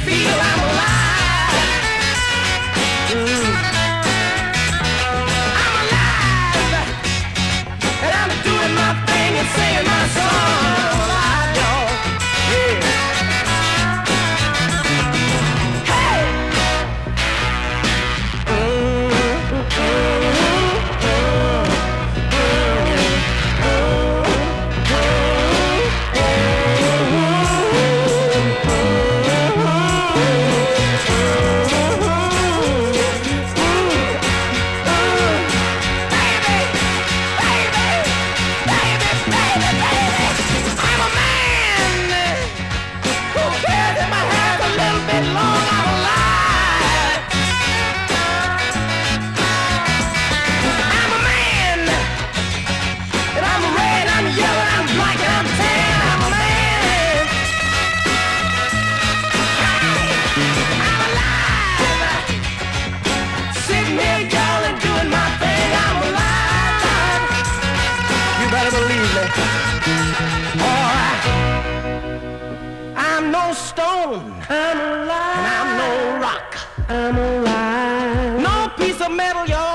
feel I'm alive. I'm alive, and I'm doing my thing and singing my song. I'm alive, y'all. Yeah. Hey. I'm no stone, I'm alive, and I'm no rock, I'm alive. No piece of metal, y'all.